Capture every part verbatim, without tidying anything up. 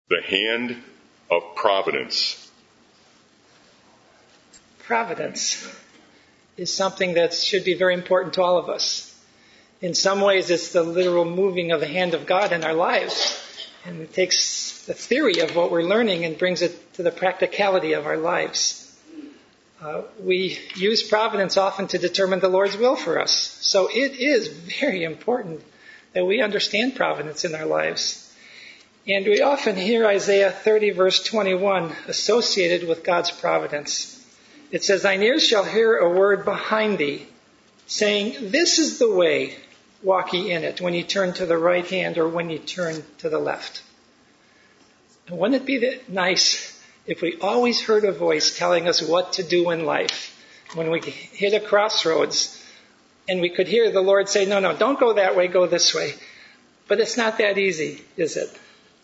The hand of providence. Providence is something that should be very important to all of us. In some ways, it's the literal moving of the hand of God in our lives. And it takes the theory of what we're learning and brings it to the practicality of our lives. Uh, we use providence often to determine the Lord's will for us. So it is very important that we understand providence in our lives. And we often hear Isaiah thirty, verse twenty-one, associated with God's providence. It says, "Thine ears shall hear a word behind thee, saying, This is the way, walk ye in it, when ye turn to the right hand or when ye turn to the left." And wouldn't it be nice if we always heard a voice telling us what to do in life? When we hit a crossroads and we could hear the Lord say, no, no, don't go that way, go this way. But it's not that easy, is it?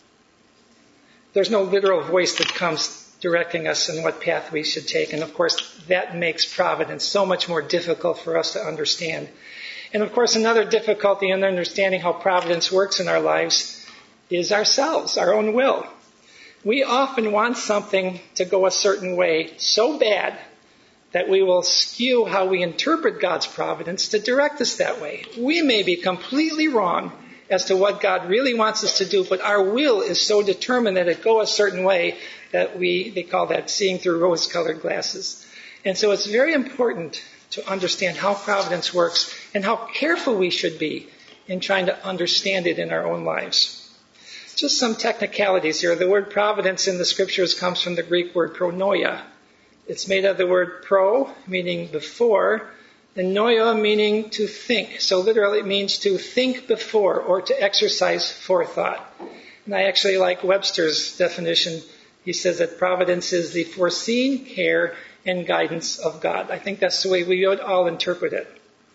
There's no literal voice that comes directing us in what path we should take. And of course, that makes providence so much more difficult for us to understand. And of course, another difficulty in understanding how providence works in our lives is ourselves, our own will. We often want something to go a certain way so bad that we will skew how we interpret God's providence to direct us that way. We may be completely wrong as to what God really wants us to do, but our will is so determined that it go a certain way that we, they call that seeing through rose-colored glasses. And so it's very important to understand how providence works and how careful we should be in trying to understand it in our own lives. Just some technicalities here. The word providence in the scriptures comes from the Greek word pronoia. It's made of the word pro, meaning before, and noia, meaning to think. So literally it means to think before or to exercise forethought. And I actually like Webster's definition. He says that providence is the foreseen care and guidance of God. I think that's the way we would all interpret it.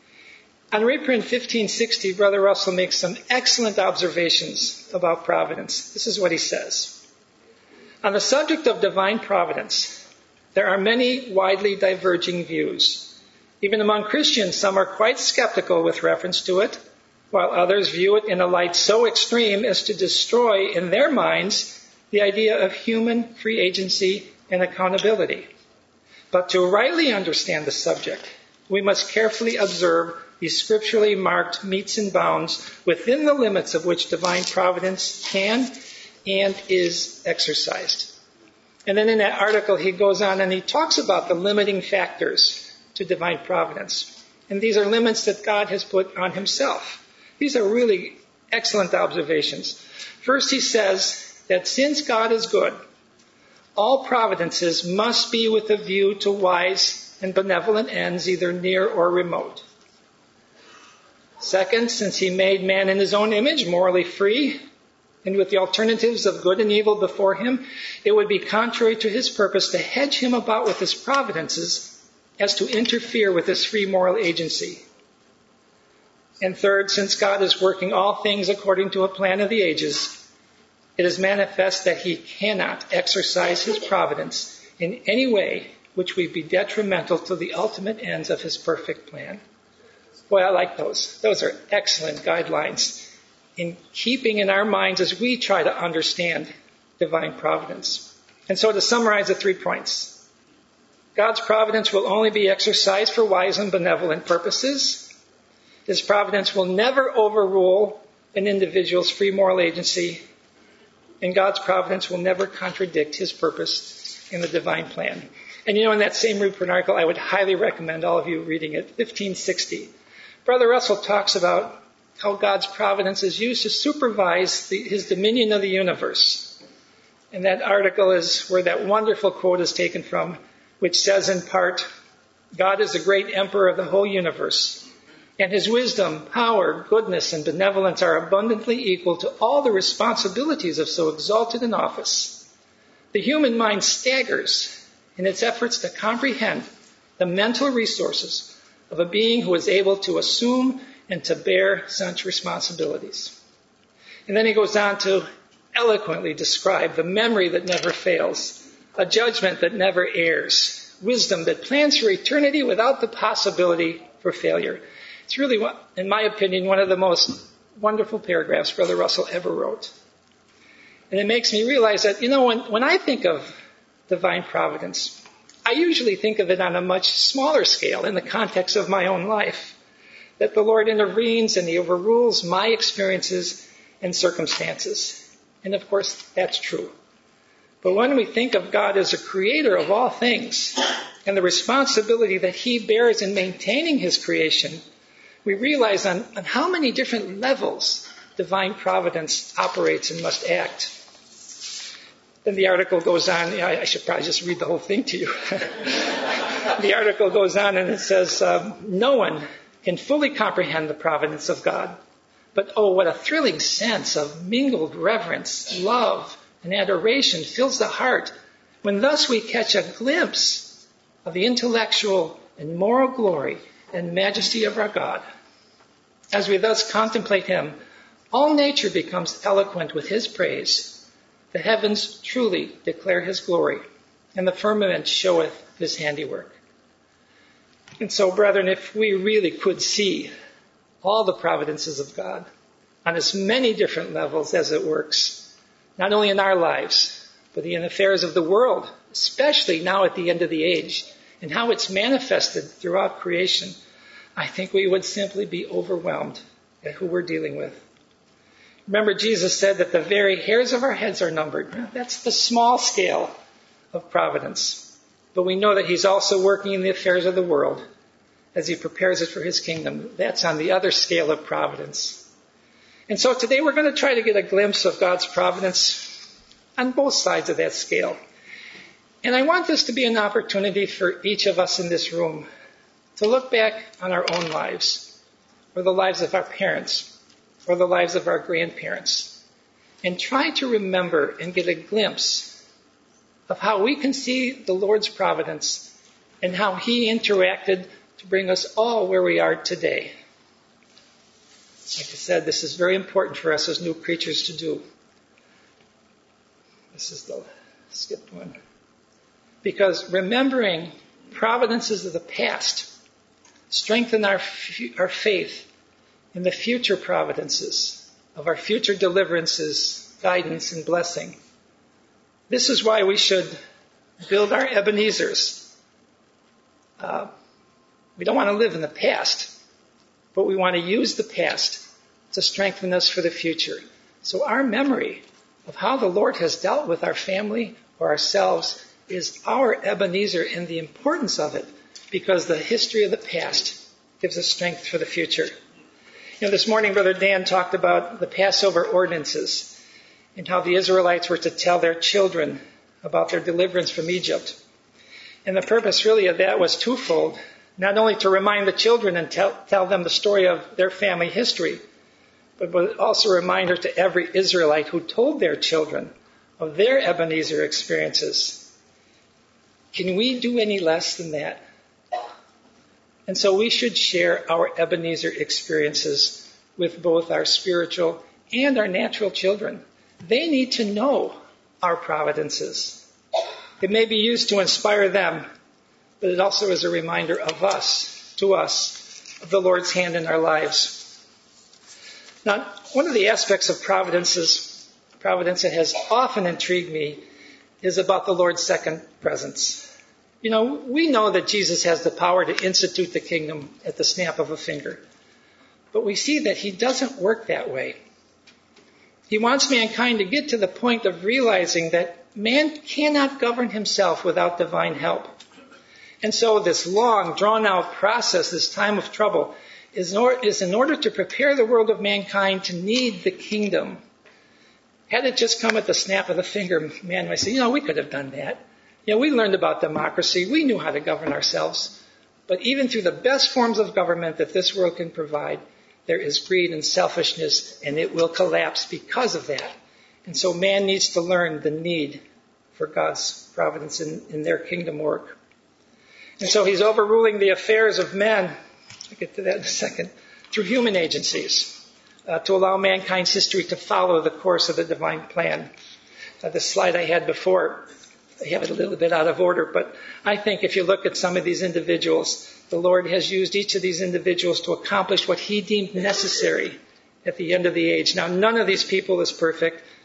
On reprint fifteen sixty, Brother Russell makes some excellent observations about providence. This is what he says. On the subject of divine providence, there are many widely diverging views. Even among Christians, some are quite skeptical with reference to it, while others view it in a light so extreme as to destroy in their minds the idea of human free agency and accountability. But to rightly understand the subject, we must carefully observe the scripturally marked metes and bounds within the limits of which divine providence can and is exercised. And then in that article, he goes on and he talks about the limiting factors to divine providence. And these are limits that God has put on himself. These are really excellent observations. First, he says that since God is good, all providences must be with a view to wise and benevolent ends, either near or remote. Second, since he made man in his own image, morally free, and with the alternatives of good and evil before him, it would be contrary to his purpose to hedge him about with his providences as to interfere with his free moral agency. And third, since God is working all things according to a plan of the ages, it is manifest that he cannot exercise his providence in any way which would be detrimental to the ultimate ends of his perfect plan. Boy, I like those. Those are excellent guidelines in keeping in our minds as we try to understand divine providence. And so to summarize the three points, God's providence will only be exercised for wise and benevolent purposes. His providence will never overrule an individual's free moral agency, and God's providence will never contradict his purpose in the divine plan. And you know, in that same Rupert article, I would highly recommend all of you reading it, fifteen sixty. Brother Russell talks about how God's providence is used to supervise the, his dominion of the universe. And that article is where that wonderful quote is taken from, which says in part, God is the great emperor of the whole universe, and his wisdom, power, goodness, and benevolence are abundantly equal to all the responsibilities of so exalted an office. The human mind staggers in its efforts to comprehend the mental resources of a being who is able to assume and to bear such responsibilities. And then he goes on to eloquently describe the memory that never fails, a judgment that never errs, wisdom that plans for eternity without the possibility for failure. It's really, in my opinion, one of the most wonderful paragraphs Brother Russell ever wrote. And it makes me realize that, you know, when, when I think of divine providence, I usually think of it on a much smaller scale in the context of my own life. That the Lord intervenes and He overrules my experiences and circumstances. And of course, that's true. But when we think of God as a creator of all things and the responsibility that He bears in maintaining His creation, we realize on, on how many different levels divine providence operates and must act. Then the article goes on. You know, I should probably just read the whole thing to you. The article goes on and it says, um, no one can fully comprehend the providence of God. But oh, what a thrilling sense of mingled reverence, love, and adoration fills the heart when thus we catch a glimpse of the intellectual and moral glory and majesty of our God. As we thus contemplate Him, all nature becomes eloquent with His praise. The heavens truly declare His glory, and the firmament showeth His handiwork. And so, brethren, if we really could see all the providences of God on as many different levels as it works, not only in our lives, but in the affairs of the world, especially now at the end of the age, and how it's manifested throughout creation, I think we would simply be overwhelmed at who we're dealing with. Remember, Jesus said that the very hairs of our heads are numbered. That's the small scale of providence. But we know that He's also working in the affairs of the world as He prepares it for His kingdom. That's on the other scale of providence. And so today we're going to try to get a glimpse of God's providence on both sides of that scale. And I want this to be an opportunity for each of us in this room to look back on our own lives, or the lives of our parents, or the lives of our grandparents, and try to remember and get a glimpse of how we can see the Lord's providence and how He interacted to bring us all where we are today. Like I said, this is very important for us as new creatures to do. This is the skipped one. Because remembering providences of the past strengthen our, our faith in the future providences of our future deliverances, guidance, and blessing. This is why we should build our Ebenezers. Uh, we don't want to live in the past, but we want to use the past to strengthen us for the future. So our memory of how the Lord has dealt with our family or ourselves is our Ebenezer, and the importance of it, because the history of the past gives us strength for the future. You know, this morning, Brother Dan talked about the Passover ordinances and how the Israelites were to tell their children about their deliverance from Egypt. And the purpose really of that was twofold. Not only to remind the children and tell, tell them the story of their family history, but also a reminder to every Israelite who told their children of their Ebenezer experiences. Can we do any less than that? And so we should share our Ebenezer experiences with both our spiritual and our natural children. They need to know our providences. It may be used to inspire them, but it also is a reminder of us, to us, of the Lord's hand in our lives. Now, one of the aspects of providences, providence that has often intrigued me is about the Lord's second presence. You know, we know that Jesus has the power to institute the kingdom at the snap of a finger. But we see that He doesn't work that way. He wants mankind to get to the point of realizing that man cannot govern himself without divine help. And so this long, drawn-out process, this time of trouble, is in order to prepare the world of mankind to need the kingdom. Had it just come at the snap of the finger, man might say, you know, we could have done that. You know, we learned about democracy. We knew how to govern ourselves. But even through the best forms of government that this world can provide, there is greed and selfishness, and it will collapse because of that. And so man needs to learn the need for God's providence in, in their kingdom work. And so He's overruling the affairs of men, I'll get to that in a second, through human agencies, uh, to allow mankind's history to follow the course of the divine plan. Uh, the slide I had before, I have it a little bit out of order, but I think if you look at some of these individuals, the Lord has used each of these individuals to accomplish what He deemed necessary at the end of the age. Now, none of these people is perfect.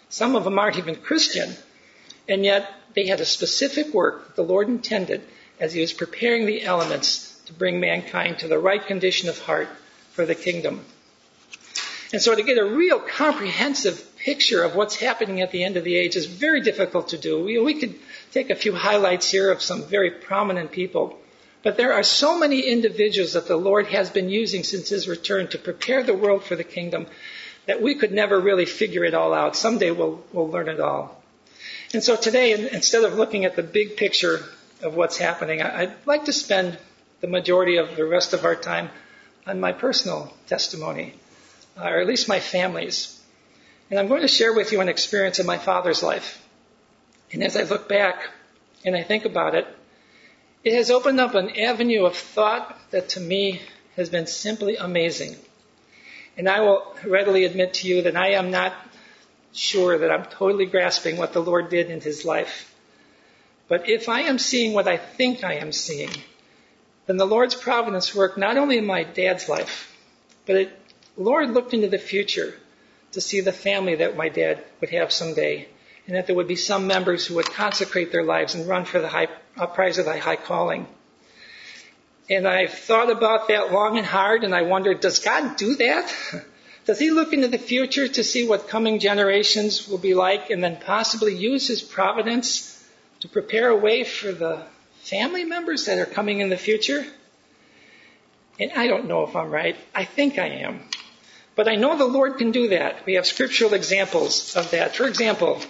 Some of them aren't even Christian. And yet they had a specific work that the Lord intended as he was preparing the elements to bring mankind to the right condition of heart for the kingdom. And so to get a real comprehensive picture of what's happening at the end of the age is very difficult to do. We, we could take a few highlights here of some very prominent people. But there are so many individuals that the Lord has been using since his return to prepare the world for the kingdom that we could never really figure it all out. Someday we'll, we'll learn it all. And so today, instead of looking at the big picture of what's happening, I'd like to spend the majority of the rest of our time on my personal testimony, or at least my family's. And I'm going to share with you an experience in my father's life. And as I look back and I think about it, it has opened up an avenue of thought that to me has been simply amazing. And I will readily admit to you that I am not sure that I'm totally grasping what the Lord did in his life. But if I am seeing what I think I am seeing, then the Lord's providence worked not only in my dad's life, but it, the Lord looked into the future to see the family that my dad would have someday, and that there would be some members who would consecrate their lives and run for the high, uh, prize of the high calling. And I've thought about that long and hard, and I wondered, does God do that? Does he look into the future to see what coming generations will be like, and then possibly use his providence to prepare a way for the family members that are coming in the future? And I don't know if I'm right. I think I am. But I know the Lord can do that. We have scriptural examples of that. For example,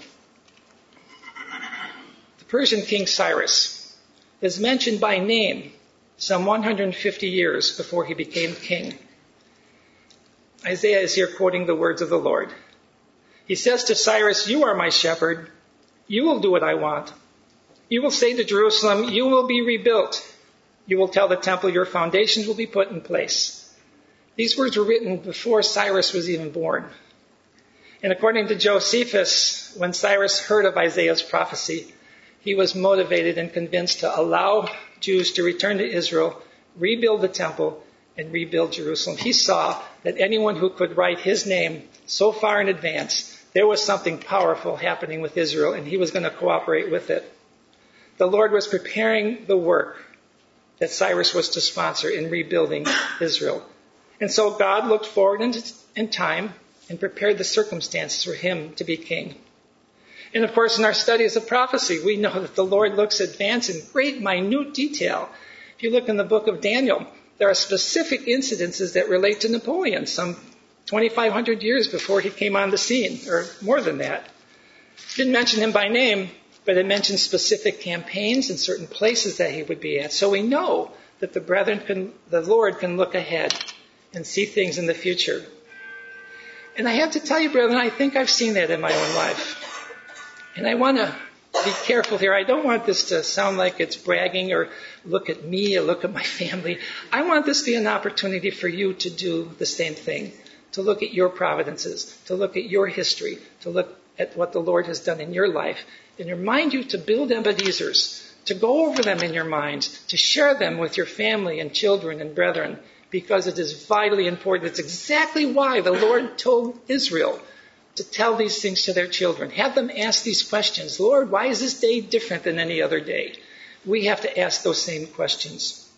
the Persian king Cyrus is mentioned by name some one hundred fifty years before he became king. Isaiah is here quoting the words of the Lord. He says to Cyrus, "You are my shepherd. You will do what I want. You will say to Jerusalem, you will be rebuilt. You will tell the temple, your foundations will be put in place." These words were written before Cyrus was even born. And according to Josephus, when Cyrus heard of Isaiah's prophecy, he was motivated and convinced to allow Jews to return to Israel, rebuild the temple, and rebuild Jerusalem. He saw that anyone who could write his name so far in advance, there was something powerful happening with Israel, and he was going to cooperate with it. The Lord was preparing the work that Cyrus was to sponsor in rebuilding Israel. And so God looked forward in, in time and prepared the circumstances for him to be king. And of course, in our studies of prophecy, we know that the Lord looks advance in great, minute detail. If you look in the book of Daniel, there are specific incidences that relate to Napoleon, some twenty-five hundred years before he came on the scene, or more than that. It didn't mention him by name, but it mentions specific campaigns and certain places that he would be at. So we know that the brethren can, the Lord can look ahead and see things in the future. And I have to tell you, brethren, I think I've seen that in my own life. And I want to be careful here. I don't want this to sound like it's bragging or look at me or look at my family. I want this to be an opportunity for you to do the same thing, to look at your providences, to look at your history, to look at what the Lord has done in your life, and remind you to build Ebenezers, to go over them in your minds, to share them with your family and children and brethren, because it is vitally important. It's exactly why the Lord told Israel to tell these things to their children. Have them ask these questions. Lord, why is this day different than any other day? We have to ask those same questions.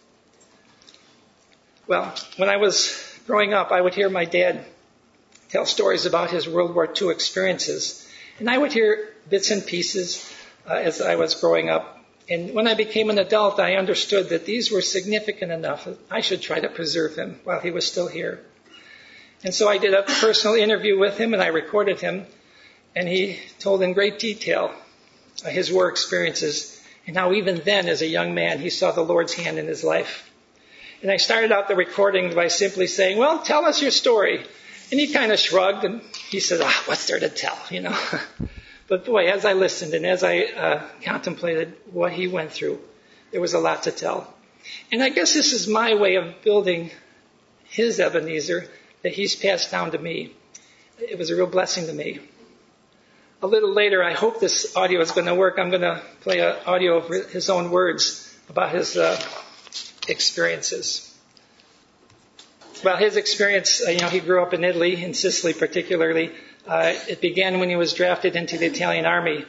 Well, when I was growing up, I would hear my dad tell stories about his World War Two experiences. And I would hear bits and pieces uh, as I was growing up. And when I became an adult, I understood that these were significant enough that I should try to preserve him while he was still here. And so I did a personal interview with him, and I recorded him. And he told in great detail uh, his war experiences and how even then, as a young man, he saw the Lord's hand in his life. And I started out the recording by simply saying, "Well, tell us your story." And he kind of shrugged, and he said, "Ah, what's there to tell, you know?" But boy, as I listened and as I uh, contemplated what he went through, there was a lot to tell. And I guess this is my way of building his Ebenezer that he's passed down to me. It was a real blessing to me. A little later, I hope this audio is going to work. I'm going to play an audio of his own words about his uh, experiences. Well, his experience, you know, he grew up in Italy, in Sicily particularly, Uh, it began when he was drafted into the Italian army.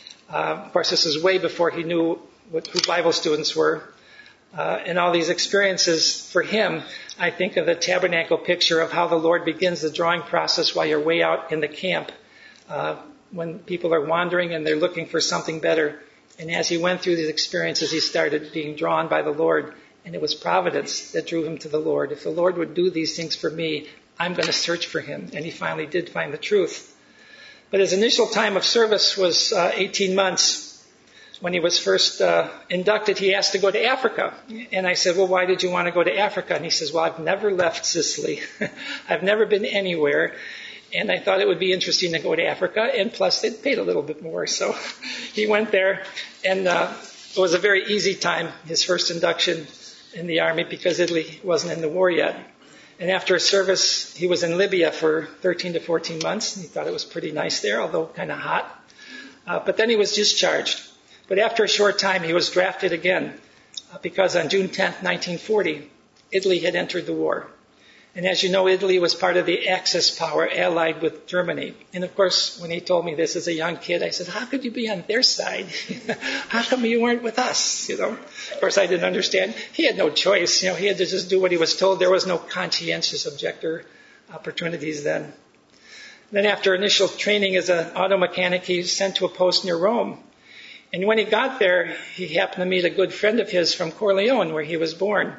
Uh, of course, this is way before he knew what, who Bible students were. Uh, and all these experiences for him, I think of the tabernacle picture of how the Lord begins the drawing process while you're way out in the camp, uh, when people are wandering and they're looking for something better. And as he went through these experiences, he started being drawn by the Lord. And it was providence that drew him to the Lord. If the Lord would do these things for me, I'm going to search for him. And he finally did find the truth. But his initial time of service was uh, eighteen months. When he was first uh, inducted, he asked to go to Africa. And I said, well, why did you want to go to Africa? And he says, well, I've never left Sicily. I've never been anywhere. And I thought it would be interesting to go to Africa. And plus, they paid a little bit more. So he went there. And uh, it was a very easy time, his first induction in the army, because Italy wasn't in the war yet. And after his service, he was in Libya for thirteen to fourteen months. And he thought it was pretty nice there, although kind of hot. Uh, but then he was discharged. But after a short time, he was drafted again, uh, because on June tenth, nineteen forty, Italy had entered the war. And as you know, Italy was part of the Axis power allied with Germany. And of course, when he told me this as a young kid, I said, how could you be on their side? How come you weren't with us? You know, of course, I didn't understand. He had no choice. You know, he had to just do what he was told. There was no conscientious objector opportunities then. Then after initial training as an auto mechanic, he was sent to a post near Rome. And when he got there, he happened to meet a good friend of his from Corleone, where he was born.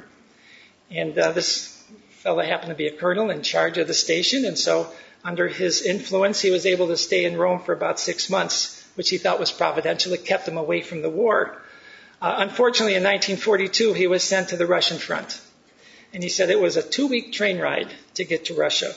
And uh, this fellow happened to be a colonel in charge of the station. And so under his influence, he was able to stay in Rome for about six months, which he thought was providential. It kept him away from the war. Uh, unfortunately, in nineteen forty-two, he was sent to the Russian front. And he said it was a two-week train ride to get to Russia.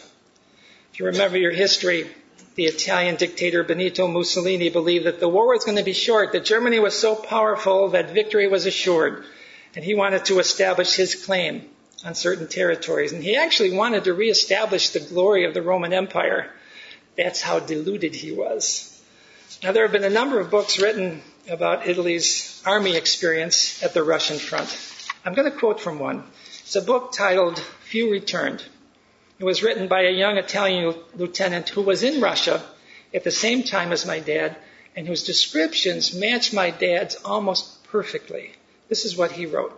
If you remember your history, the Italian dictator Benito Mussolini believed that the war was going to be short, that Germany was so powerful that victory was assured. And he wanted to establish his claim on certain territories. And he actually wanted to reestablish the glory of the Roman Empire. That's how deluded he was. Now, there have been a number of books written about Italy's army experience at the Russian front. I'm going to quote from one. It's a book titled Few Returned. It was written by a young Italian lieutenant who was in Russia at the same time as my dad, and whose descriptions matched my dad's almost perfectly. This is what he wrote.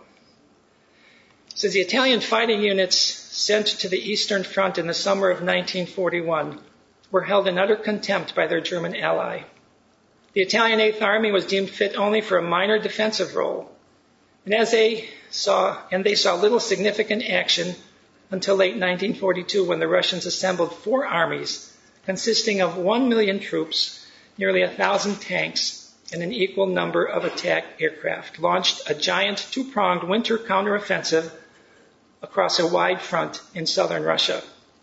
It says, the Italian fighting units sent to the Eastern Front in the summer of nineteen forty-one were held in utter contempt by their German ally. The Italian Eighth Army was deemed fit only for a minor defensive role, and as they saw, and they saw little significant action until late nineteen forty-two, when the Russians assembled four armies consisting of one million troops, nearly a thousand tanks, and an equal number of attack aircraft, launched a giant two-pronged winter counteroffensive across a wide front in southern Russia.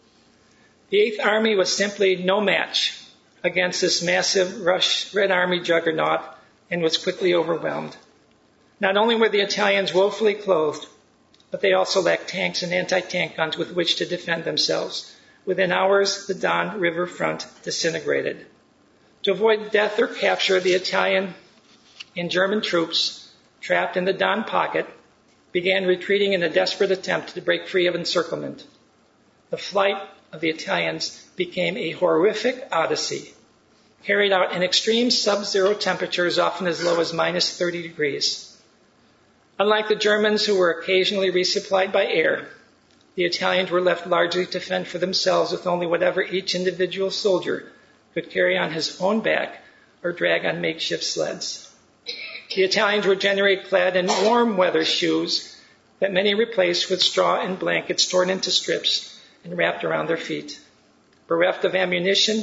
The Eighth Army was simply no match against this massive Rush, Red Army juggernaut, and was quickly overwhelmed. Not only were the Italians woefully clothed, but they also lacked tanks and anti-tank guns with which to defend themselves. Within hours, the Don River front disintegrated. To avoid death or capture, the Italian and German troops, trapped in the Don pocket, began retreating in a desperate attempt to break free of encirclement. The flight of the Italians became a horrific odyssey, carried out in extreme sub-zero temperatures, often as low as minus thirty degrees. Unlike the Germans, who were occasionally resupplied by air, the Italians were left largely to fend for themselves with only whatever each individual soldier could carry on his own back or drag on makeshift sleds. The Italians were generally clad in warm weather shoes that many replaced with straw and blankets torn into strips and wrapped around their feet. Bereft of ammunition,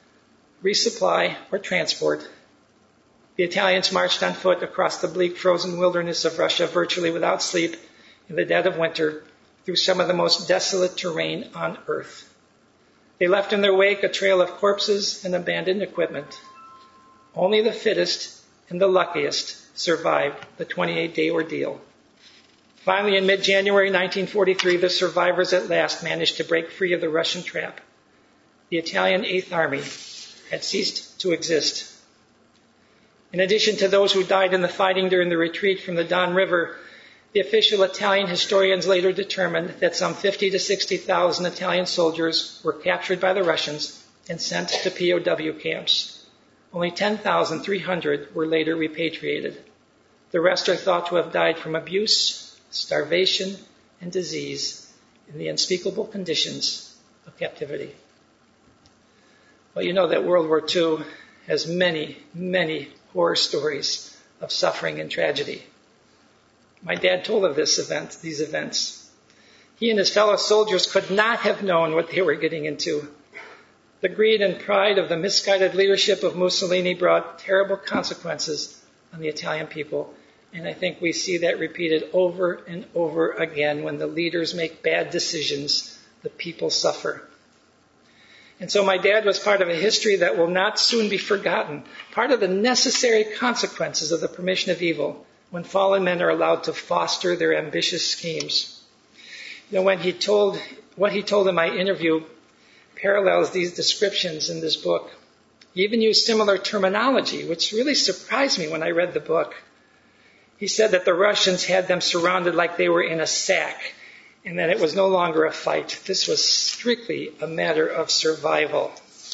resupply, or transport, the Italians marched on foot across the bleak frozen wilderness of Russia, virtually without sleep, in the dead of winter, through some of the most desolate terrain on earth. They left in their wake a trail of corpses and abandoned equipment. Only the fittest and the luckiest survived the twenty-eight day ordeal. Finally, in mid-January nineteen forty-three, the survivors at last managed to break free of the Russian trap. The Italian Eighth Army had ceased to exist. In addition to those who died in the fighting during the retreat from the Don River, the official Italian historians later determined that some fifty to sixty thousand Italian soldiers were captured by the Russians and sent to P O W camps. Only ten thousand three hundred were later repatriated. The rest are thought to have died from abuse, starvation, and disease in the unspeakable conditions of captivity. Well, you know that World War Two has many, many horror stories of suffering and tragedy. My dad told of this event, these events. He and his fellow soldiers could not have known what they were getting into. The greed and pride of the misguided leadership of Mussolini brought terrible consequences on the Italian people. And I think we see that repeated over and over again. When the leaders make bad decisions, the people suffer. And so my dad was part of a history that will not soon be forgotten, part of the necessary consequences of the permission of evil when fallen men are allowed to foster their ambitious schemes. You know, when he told, what he told in my interview parallels these descriptions in this book. He even used similar terminology, which really surprised me when I read the book. He said that the Russians had them surrounded like they were in a sack, and that it was no longer a fight. This was strictly a matter of survival.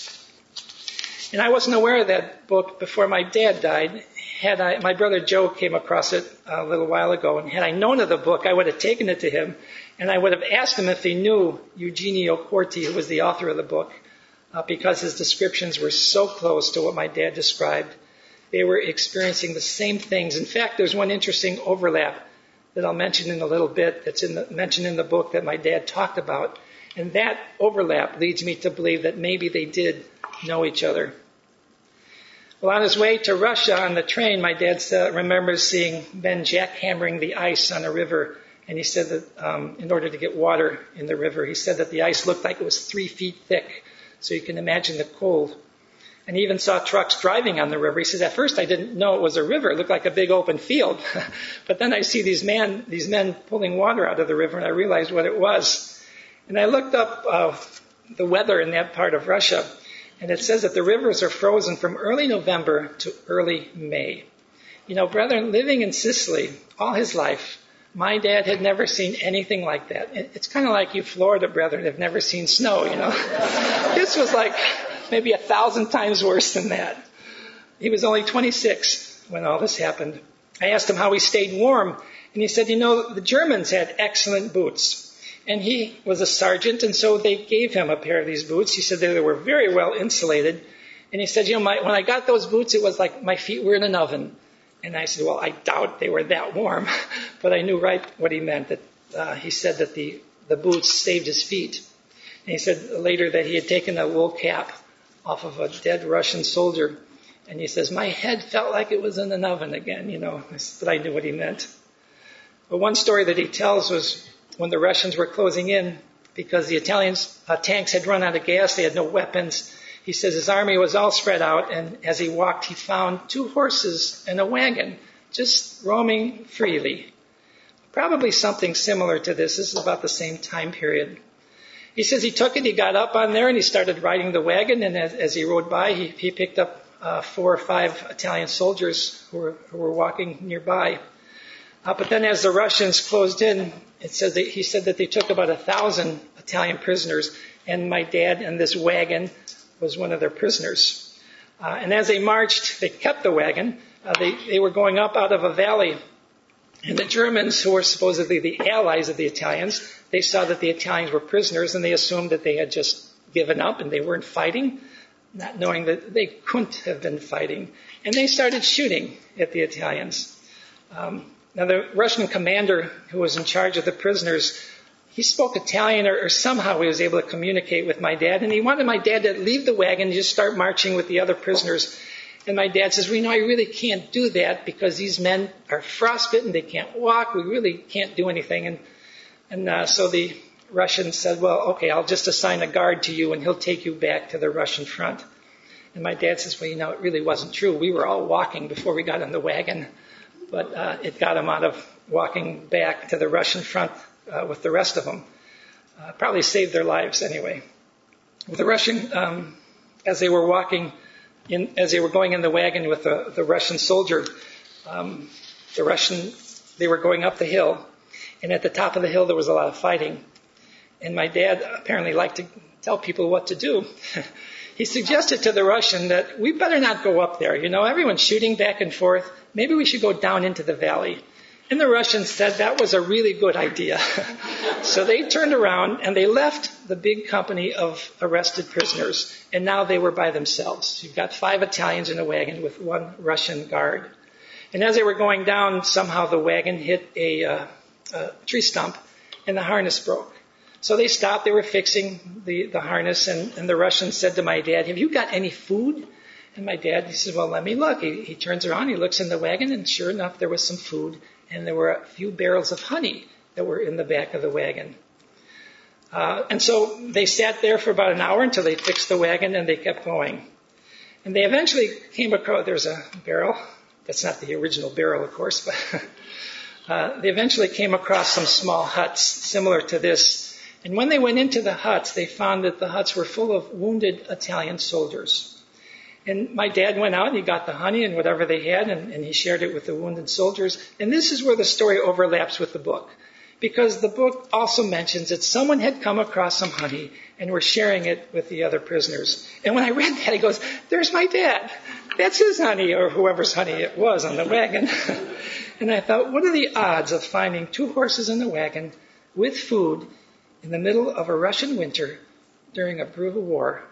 And I wasn't aware of that book before my dad died. Had I, my brother Joe came across it a little while ago, and had I known of the book, I would have taken it to him, and I would have asked him if he knew Eugenio Corti, who was the author of the book, uh, because his descriptions were so close to what my dad described. They were experiencing the same things. In fact, there's one interesting overlap that I'll mention in a little bit that's in the, mentioned in the book that my dad talked about. And that overlap leads me to believe that maybe they did know each other. Well, on his way to Russia on the train, my dad uh, remembers seeing men jackhammering the ice on a river. And he said that um, in order to get water in the river, he said that the ice looked like it was three feet thick. So you can imagine the cold. And he even saw trucks driving on the river. He says, at first I didn't know it was a river. It looked like a big open field. But then I see these, man, these men pulling water out of the river, and I realized what it was. And I looked up uh, the weather in that part of Russia, and it says that the rivers are frozen from early November to early May. You know, brethren, living in Sicily all his life, my dad had never seen anything like that. It's kind of like you Florida brethren have never seen snow, you know. This was like maybe a thousand times worse than that. He was only twenty-six when all this happened. I asked him how he stayed warm, and he said, you know, the Germans had excellent boots. And he was a sergeant, and so they gave him a pair of these boots. He said they were very well insulated. And he said, you know, my, when I got those boots, it was like my feet were in an oven. And I said, well, I doubt they were that warm. But I knew right what he meant. That uh, he said that the, the boots saved his feet. And he said later that he had taken a wool cap off of a dead Russian soldier. And he says, my head felt like it was in an oven again, you know. But I knew what he meant. But one story that he tells was when the Russians were closing in, because the Italians' uh, tanks had run out of gas, they had no weapons. He says his army was all spread out, and as he walked, he found two horses and a wagon, just roaming freely. Probably something similar to this. This is about the same time period. He says he took it, he got up on there, and he started riding the wagon, and as, as he rode by, he, he picked up uh, four or five Italian soldiers who were, who were walking nearby. Uh, but then as the Russians closed in, it says that he said that they took about a thousand Italian prisoners, and my dad and this wagon was one of their prisoners. Uh, and as they marched, they kept the wagon. Uh, they, they were going up out of a valley. And the Germans, who were supposedly the allies of the Italians, they saw that the Italians were prisoners, and they assumed that they had just given up and they weren't fighting, not knowing that they couldn't have been fighting. And they started shooting at the Italians. Um, now, the Russian commander who was in charge of the prisoners, he spoke Italian, or, or somehow he was able to communicate with my dad, and he wanted my dad to leave the wagon and just start marching with the other prisoners. And my dad says, well, you know, I really can't do that because these men are frostbitten, they can't walk, we really can't do anything. And, and uh, so the Russians said, well, okay, I'll just assign a guard to you and he'll take you back to the Russian front. And my dad says, well, you know, it really wasn't true. We were all walking before we got on the wagon, but uh, it got them out of walking back to the Russian front uh, with the rest of them. Uh, probably saved their lives anyway. With the Russian, um, as they were walking, In, as they were going in the wagon with the, the Russian soldier, um, the Russian, they were going up the hill, and at the top of the hill there was a lot of fighting. And my dad apparently liked to tell people what to do. he suggested to the Russian that we better not go up there. You know, everyone's shooting back and forth. Maybe we should go down into the valley. And the Russians said that was a really good idea. So they turned around and they left the big company of arrested prisoners. And now they were by themselves. You've got five Italians in a wagon with one Russian guard. And as they were going down, somehow the wagon hit a, uh, a tree stump and the harness broke. So they stopped. They were fixing the, the harness. And, and the Russian said to my dad, have you got any food? And my dad, he said, well, let me look. He, he turns around, he looks in the wagon, and sure enough, there was some food. And there were a few barrels of honey that were in the back of the wagon. Uh, and so they sat there for about an hour until they fixed the wagon, and they kept going. And they eventually came across, there's a barrel. That's not the original barrel, of course, but uh, they eventually came across some small huts similar to this. And when they went into the huts, they found that the huts were full of wounded Italian soldiers. And my dad went out and he got the honey and whatever they had, and, and he shared it with the wounded soldiers. And this is where the story overlaps with the book. Because the book also mentions that someone had come across some honey and were sharing it with the other prisoners. And when I read that, he goes, there's my dad. That's his honey, or whoever's honey it was on the wagon. And I thought, what are the odds of finding two horses in the wagon with food in the middle of a Russian winter during a brutal war?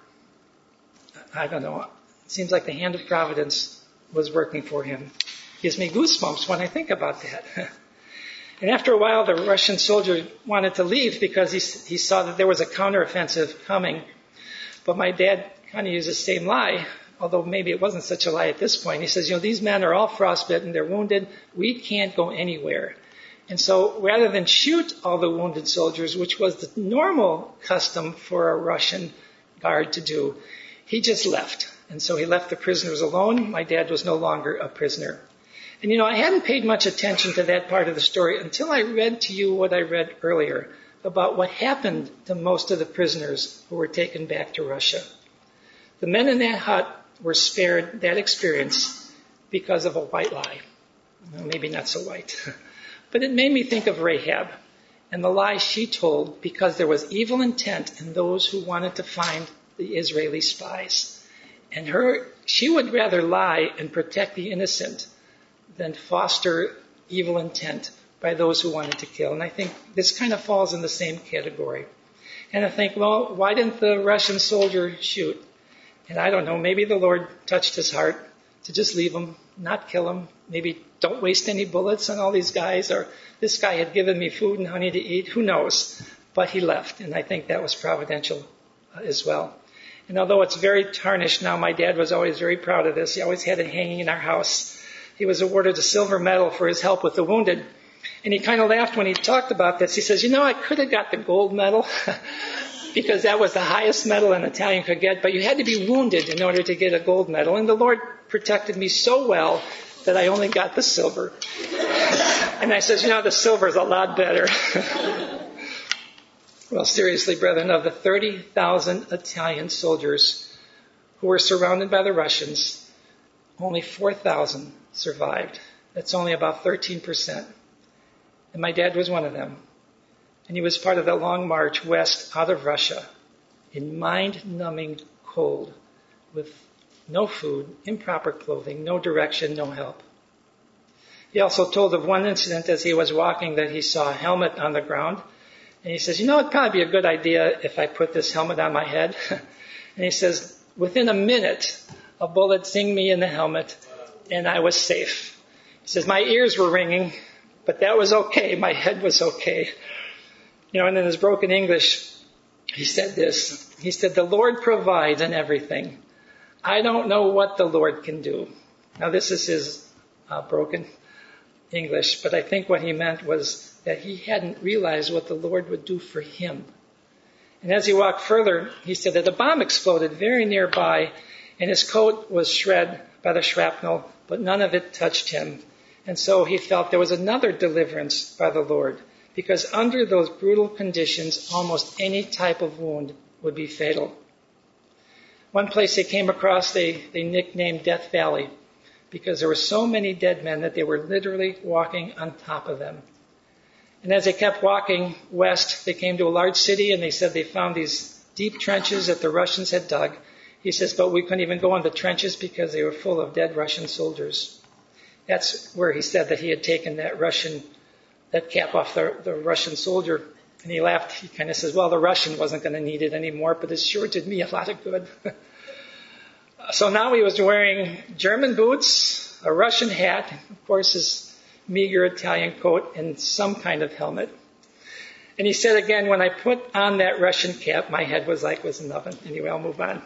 I don't know. It seems like the hand of providence was working for him. Gives me goosebumps when I think about that. And after a while, the Russian soldier wanted to leave because he, he saw that there was a counteroffensive coming. But my dad kind of used the same lie, although maybe it wasn't such a lie at this point. He says, you know, these men are all frostbitten, they're wounded, we can't go anywhere. And so rather than shoot all the wounded soldiers, which was the normal custom for a Russian guard to do, he just left. And so he left the prisoners alone. My dad was no longer a prisoner. And, you know, I hadn't paid much attention to that part of the story until I read to you what I read earlier about what happened to most of the prisoners who were taken back to Russia. The men in that hut were spared that experience because of a white lie. Well, maybe not so white. But it made me think of Rahab and the lie she told because there was evil intent in those who wanted to find the Israeli spies. And her, she would rather lie and protect the innocent than foster evil intent by those who wanted to kill. And I think this kind of falls in the same category. And I think, well, why didn't the Russian soldier shoot? And I don't know, maybe the Lord touched his heart to just leave him, not kill him. Maybe don't waste any bullets on all these guys, or this guy had given me food and honey to eat. Who knows? But he left, and I think that was providential uh, as well. And although it's very tarnished now, my dad was always very proud of this. He always had it hanging in our house. He was awarded a silver medal for his help with the wounded. And he kind of laughed when he talked about this. He says, you know, I could have got the gold medal because that was the highest medal an Italian could get, but you had to be wounded in order to get a gold medal. And the Lord protected me so well that I only got the silver. And I says, you know, the silver is a lot better. Well, seriously, brethren, of the thirty thousand Italian soldiers who were surrounded by the Russians, only four thousand survived. That's only about thirteen percent. And my dad was one of them. And he was part of that long march west out of Russia in mind-numbing cold with no food, improper clothing, no direction, no help. He also told of one incident as he was walking that he saw a helmet on the ground. And he says, you know, it'd probably be a good idea if I put this helmet on my head. And he says, within a minute, a bullet zinged me in the helmet, and I was safe. He says, my ears were ringing, but that was okay. My head was okay. You know, and in his broken English, he said this. He said, the Lord provides in everything. I don't know what the Lord can do. Now, this is his uh, broken English, but I think what he meant was that he hadn't realized what the Lord would do for him. And as he walked further, he said that a bomb exploded very nearby, and his coat was shred by the shrapnel, but none of it touched him. And so he felt there was another deliverance by the Lord, because under those brutal conditions, almost any type of wound would be fatal. One place they came across, they, they nicknamed Death Valley, because there were so many dead men that they were literally walking on top of them. And as they kept walking west, they came to a large city, and they said they found these deep trenches that the Russians had dug, He says, but we couldn't even go in the trenches because they were full of dead Russian soldiers. That's where he said that he had taken that Russian, that cap off the, the Russian soldier. And he laughed. He kind of says, well, the Russian wasn't going to need it anymore, but it sure did me a lot of good. So now he was wearing German boots, a Russian hat, of course his meager Italian coat, and some kind of helmet. And he said again, when I put on that Russian cap, my head was like was an oven. Anyway, I'll move on.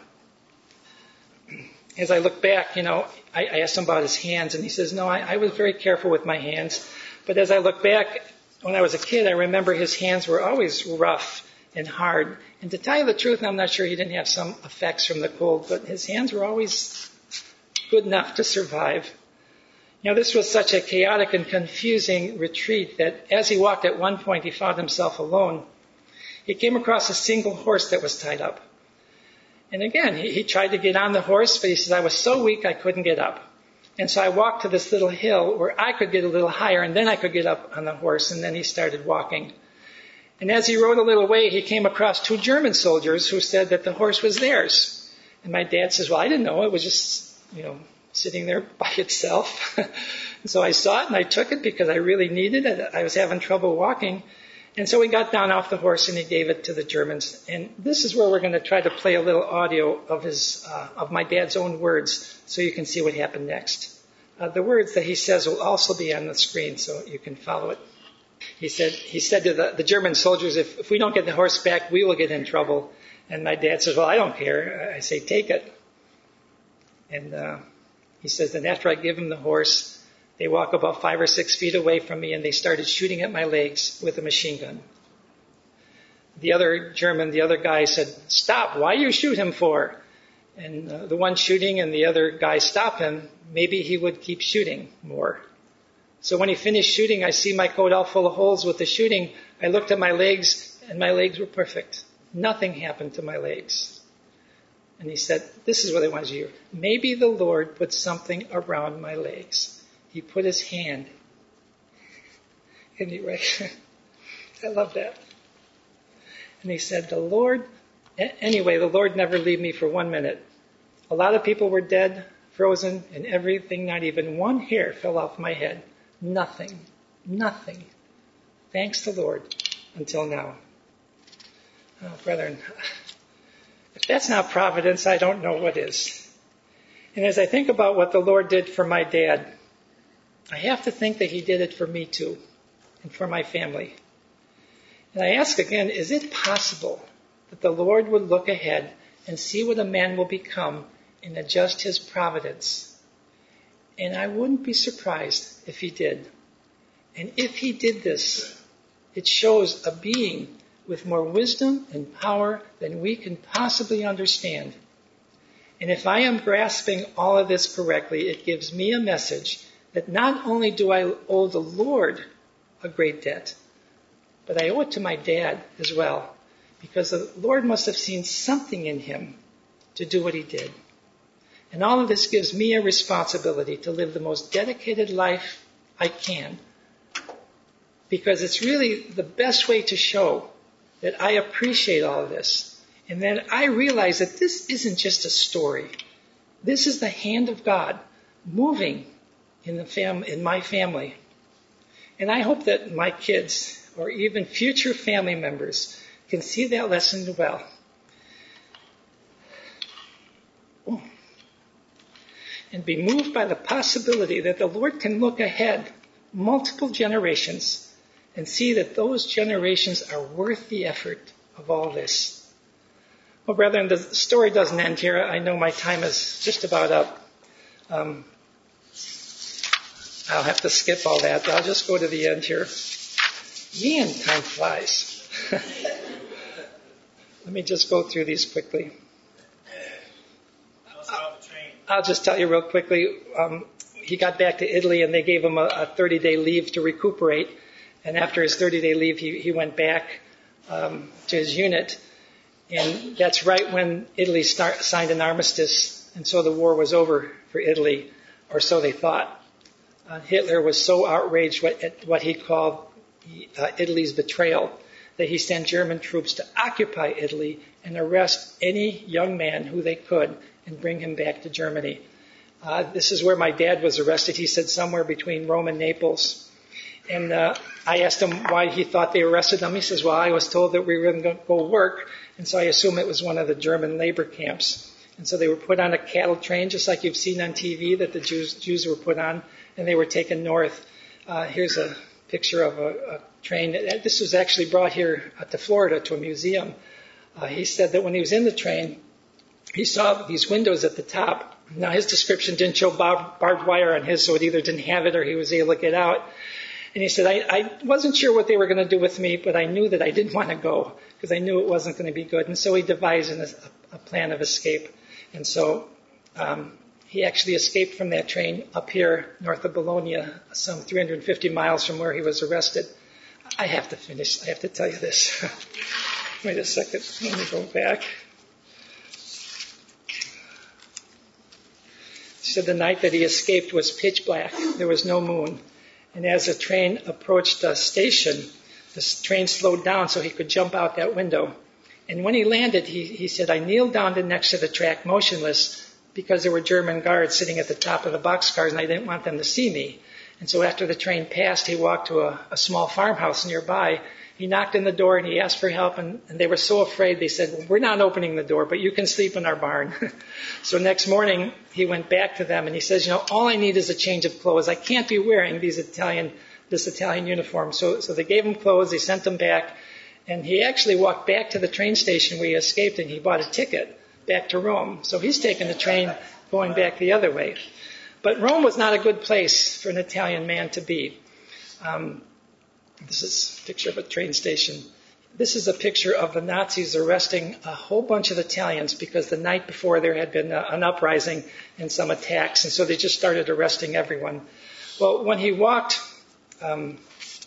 As I look back, you know, I, I asked him about his hands, and he says, no, I, I was very careful with my hands. But as I look back, when I was a kid, I remember his hands were always rough and hard. And to tell you the truth, I'm not sure he didn't have some effects from the cold, but his hands were always good enough to survive. You know, this was such a chaotic and confusing retreat that as he walked at one point, he found himself alone. He came across a single horse that was tied up. And again, he, he tried to get on the horse, but he says, I was so weak I couldn't get up. And so I walked to this little hill where I could get a little higher, and then I could get up on the horse, and then he started walking. And as he rode a little way, he came across two German soldiers who said that the horse was theirs. And my dad says, well, I didn't know. It was just, you know, sitting there by itself. And so I saw it, and I took it because I really needed it. I was having trouble walking. And so he got down off the horse, and he gave it to the Germans. And this is where we're going to try to play a little audio of his, uh, of my dad's own words, so you can see what happened next. Uh, the words that he says will also be on the screen, so you can follow it. He said, he said to the, the German soldiers, if, if we don't get the horse back, we will get in trouble. And my dad says, well, I don't care. I say, take it. And uh, he says, then after I give him the horse, they walk about five or six feet away from me, and they started shooting at my legs with a machine gun. The other German, the other guy said, stop, why you shoot him for? And uh, the one shooting and the other guy stopped him. Maybe he would keep shooting more. So when he finished shooting, I see my coat all full of holes with the shooting. I looked at my legs, and my legs were perfect. Nothing happened to my legs. And he said, this is what I wanted you to hear. Maybe the Lord put something around my legs. He put his hand. Anyway, I love that. And he said, the Lord, anyway, the Lord never leave me for one minute. A lot of people were dead, frozen, and everything, not even one hair fell off my head. Nothing. Nothing. Thanks to the Lord until now. Oh, brethren, if that's not providence, I don't know what is. And as I think about what the Lord did for my dad, I have to think that he did it for me too, and for my family. And I ask again, is it possible that the Lord would look ahead and see what a man will become and adjust his providence? And I wouldn't be surprised if he did. And if he did this, it shows a being with more wisdom and power than we can possibly understand. And if I am grasping all of this correctly, it gives me a message that not only do I owe the Lord a great debt, but I owe it to my dad as well, because the Lord must have seen something in him to do what he did. And all of this gives me a responsibility to live the most dedicated life I can, because it's really the best way to show that I appreciate all of this. And then I realize that this isn't just a story. This is the hand of God moving in the fam- in my family. And I hope that my kids, or even future family members, can see that lesson well. Oh. And be moved by the possibility that the Lord can look ahead multiple generations and see that those generations are worth the effort of all this. Well, brethren, the story doesn't end here. I know my time is just about up. Um, I'll have to skip all that. I'll just go to the end here. Man, time flies. Let me just go through these quickly. I'll just tell you real quickly. Um, he got back to Italy, and they gave him a thirty-day leave to recuperate. And after his thirty-day leave, he, he went back um, to his unit. And that's right when Italy start, signed an armistice. And so the war was over for Italy, or so they thought. Uh, Hitler was so outraged what, at what he called uh, Italy's betrayal that he sent German troops to occupy Italy and arrest any young man who they could and bring him back to Germany. Uh, this is where my dad was arrested. He said somewhere between Rome and Naples. And uh, I asked him why he thought they arrested him. He says, well, I was told that we were going to go work, and so I assume it was one of the German labor camps. And so they were put on a cattle train, just like you've seen on T V that the Jews, Jews were put on, and they were taken north. Uh, here's a picture of a, a train. This was actually brought here to Florida to a museum. Uh, he said that when he was in the train, he saw these windows at the top. Now, his description didn't show bar- barbed wire on his, so it either didn't have it or he was able to get out. And he said, I, I wasn't sure what they were going to do with me, but I knew that I didn't want to go because I knew it wasn't going to be good. And so he devised an, a, a plan of escape. And so um, he actually escaped from that train up here north of Bologna, some three hundred fifty miles from where he was arrested. I have to finish. I have to tell you this. Wait a second. Let me go back. He said the night that he escaped was pitch black. There was no moon. And as the train approached the station, the train slowed down so he could jump out that window. And when he landed, he, he said, I kneeled down to next to the track motionless because there were German guards sitting at the top of the boxcars and I didn't want them to see me. And so after the train passed, he walked to a, a small farmhouse nearby. He knocked on the door and he asked for help, and, and they were so afraid. They said, well, we're not opening the door, but you can sleep in our barn. So next morning, he went back to them and he says, you know, all I need is a change of clothes. I can't be wearing these Italian, this Italian uniform. So, so they gave him clothes, they sent him back, and he actually walked back to the train station where he escaped and he bought a ticket back to Rome. So he's taking the train going back the other way. But Rome was not a good place for an Italian man to be. Um, This is a picture of a train station. This is a picture of the Nazis arresting a whole bunch of Italians because the night before there had been a, an uprising and some attacks. And so they just started arresting everyone. Well, when he walked, um,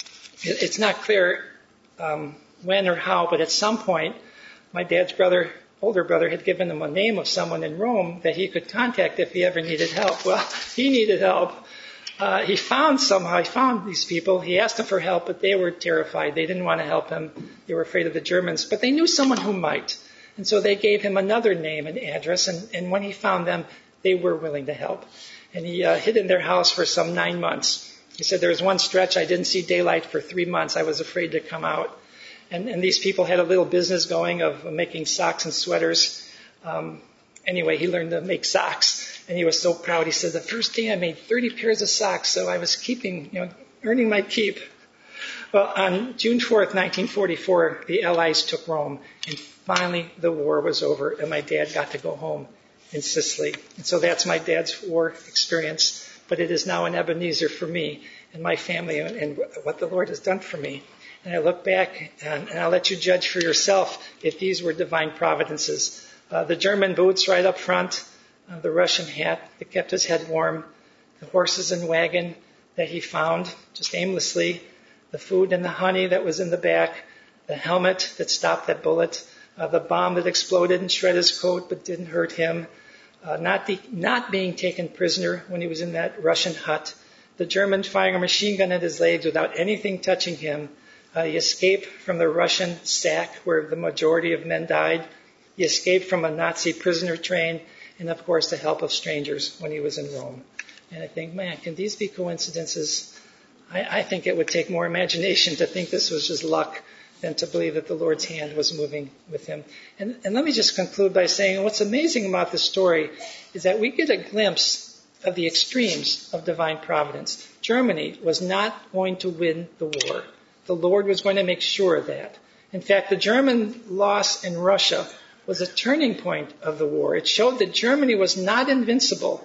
it, it's not clear um, when or how, but at some point, my dad's brother, older brother, had given him a name of someone in Rome that he could contact if he ever needed help. Well, he needed help. Uh, he found somehow, he found these people. He asked them for help, but they were terrified. They didn't want to help him. They were afraid of the Germans, but they knew someone who might. And so they gave him another name and address, and, and when he found them, they were willing to help. And he uh, hid in their house for some nine months. He said, there was one stretch I didn't see daylight for three months. I was afraid to come out. And, and these people had a little business going of making socks and sweaters. Um, anyway, he learned to make socks. And he was so proud. He said, the first day I made thirty pairs of socks, so I was keeping, you know, earning my keep. Well, on June fourth, nineteen forty-four, the Allies took Rome, and finally the war was over, and my dad got to go home in Sicily. And so that's my dad's war experience, but it is now an Ebenezer for me and my family and, and what the Lord has done for me. And I look back, and, and I'll let you judge for yourself if these were divine providences. Uh, the German boots right up front, Uh, the Russian hat that kept his head warm, the horses and wagon that he found just aimlessly, the food and the honey that was in the back, the helmet that stopped that bullet, uh, the bomb that exploded and shred his coat but didn't hurt him, uh, not, the, not being taken prisoner when he was in that Russian hut, the German firing a machine gun at his legs without anything touching him, uh, he escaped from the Russian sack where the majority of men died, he escaped from a Nazi prisoner train, and, of course, the help of strangers when he was in Rome. And I think, man, can these be coincidences? I, I think it would take more imagination to think this was just luck than to believe that the Lord's hand was moving with him. And, and let me just conclude by saying what's amazing about this story is that we get a glimpse of the extremes of divine providence. Germany was not going to win the war. The Lord was going to make sure of that. In fact, the German loss in Russia was a turning point of the war. It showed that Germany was not invincible.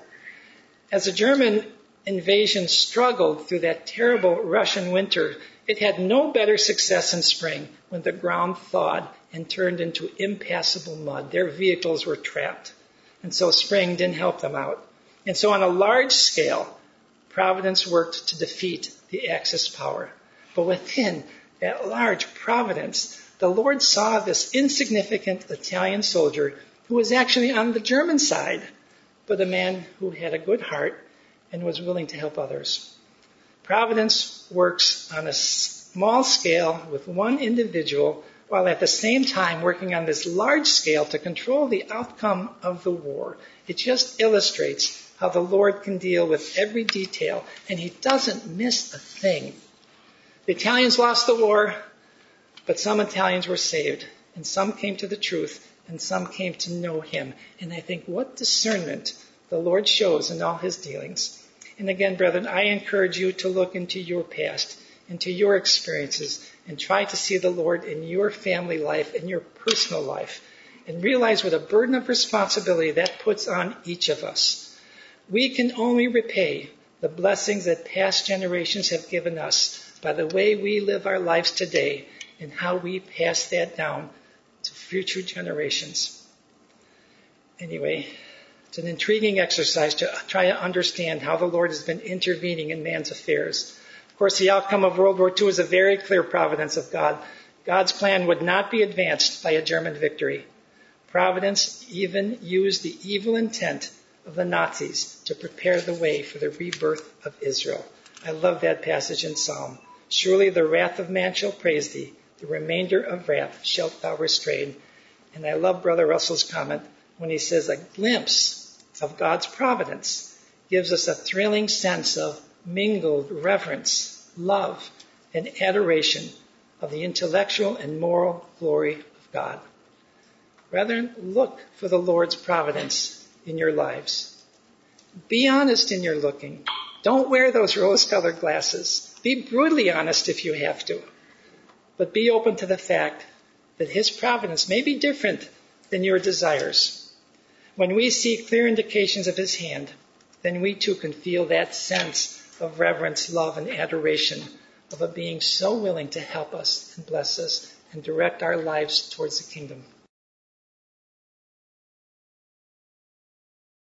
As the German invasion struggled through that terrible Russian winter, it had no better success in spring when the ground thawed and turned into impassable mud. Their vehicles were trapped. And so spring didn't help them out. And so on a large scale, providence worked to defeat the Axis power. But within that large providence, the Lord saw this insignificant Italian soldier who was actually on the German side, but a man who had a good heart and was willing to help others. Providence works on a small scale with one individual while at the same time working on this large scale to control the outcome of the war. It just illustrates how the Lord can deal with every detail, and he doesn't miss a thing. The Italians lost the war, but some Italians were saved, and some came to the truth, and some came to know him. And I think what discernment the Lord shows in all his dealings. And again, brethren, I encourage you to look into your past, into your experiences, and try to see the Lord in your family life, in your personal life, and realize what a burden of responsibility that puts on each of us. We can only repay the blessings that past generations have given us by the way we live our lives today and how we pass that down to future generations. Anyway, it's an intriguing exercise to try to understand how the Lord has been intervening in man's affairs. Of course, the outcome of World War Two is a very clear providence of God. God's plan would not be advanced by a German victory. Providence even used the evil intent of the Nazis to prepare the way for the rebirth of Israel. I love that passage in Psalm. Surely the wrath of man shall praise thee, the remainder of wrath shalt thou restrain. And I love Brother Russell's comment when he says a glimpse of God's providence gives us a thrilling sense of mingled reverence, love, and adoration of the intellectual and moral glory of God. Brethren, look for the Lord's providence in your lives. Be honest in your looking. Don't wear those rose-colored glasses. Be brutally honest if you have to. But be open to the fact that his providence may be different than your desires. When we see clear indications of his hand, then we too can feel that sense of reverence, love, and adoration of a being so willing to help us and bless us and direct our lives towards the kingdom.